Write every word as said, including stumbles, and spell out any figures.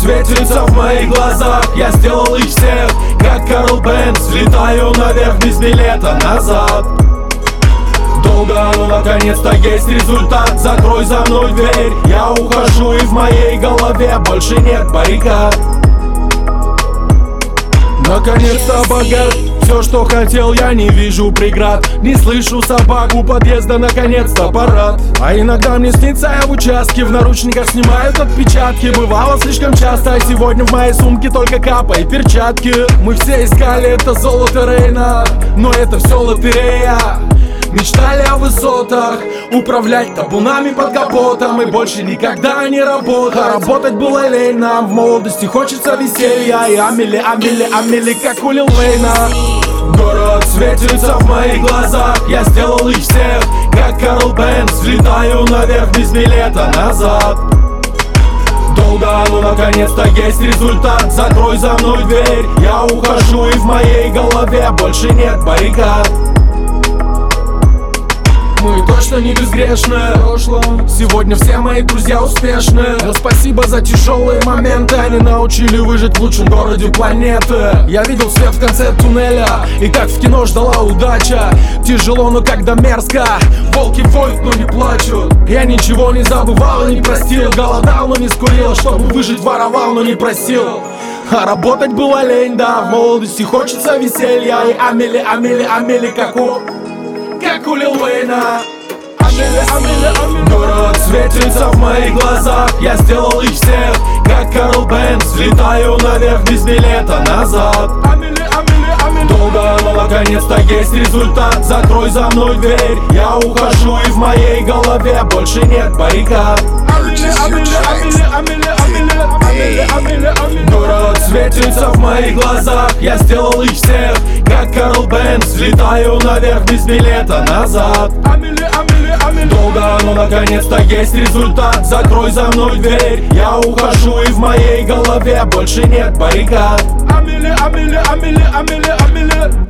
светится в моих глазах. Я сделал их всех, как Карл Бенц. Взлетаю наверх без билета назад. Долго, но наконец-то есть результат. Закрой за мной дверь, я ухожу, и в моей голове больше нет баррикад. Наконец-то богат, все, что хотел, я не вижу преград. Не слышу собак у подъезда, наконец-то парад. А иногда мне снится, я в участке, в наручниках снимают отпечатки. Бывало слишком часто, а сегодня в моей сумке только капа и перчатки. Мы все искали это золото Рейна, но это все лотерея. Мечтали о высотах, управлять табунами под капотом, и больше никогда не работать. А работать было лень нам, в молодости хочется веселья. И Амели, Амели, Амели, как у Лил Вейна. Город светится в моих глазах, я сделал их всех, как Карл Бенц. Взлетаю наверх без билета назад. Долго, но наконец-то есть результат. Закрой за мной дверь, я ухожу, и в моей голове больше нет баррикад. Мы точно не безгрешны в прошлом. Сегодня все мои друзья успешны. Но спасибо за тяжелые моменты, они научили выжить в лучшем городе планеты. Я видел свет в конце туннеля, и как в кино ждала удача. Тяжело, но когда мерзко, волки воют, но не плачут. Я ничего не забывал и не простил. Голодал, но не скурил, чтобы выжить воровал, но не просил. А работать было лень, да, в молодости хочется веселья. И Амели, Амели, Амели, как у... как у Лил Вейна. Амели, Амели, Амели. Город светится в моих глазах, я сделал их всех, как Карл Бенц. Взлетаю наверх без билета назад. Амели, Амели, Амели. Долго, но наконец-то есть результат. Закрой за мной дверь, я ухожу, и в моей голове больше нет баррикад. Амели, Амели, Амели, Амели, Амели, Амели, Амели, Амели. Город светится в моих глазах, я сделал их всех, как Карл Бенц. Взлетаю наверх без билета назад. Амели, Амели, Амели. Долго, но наконец-то есть результат. Закрой за мной дверь, я ухожу, и в моей голове больше нет баррикад. Амели, Амели, Амели, Амели, Амели.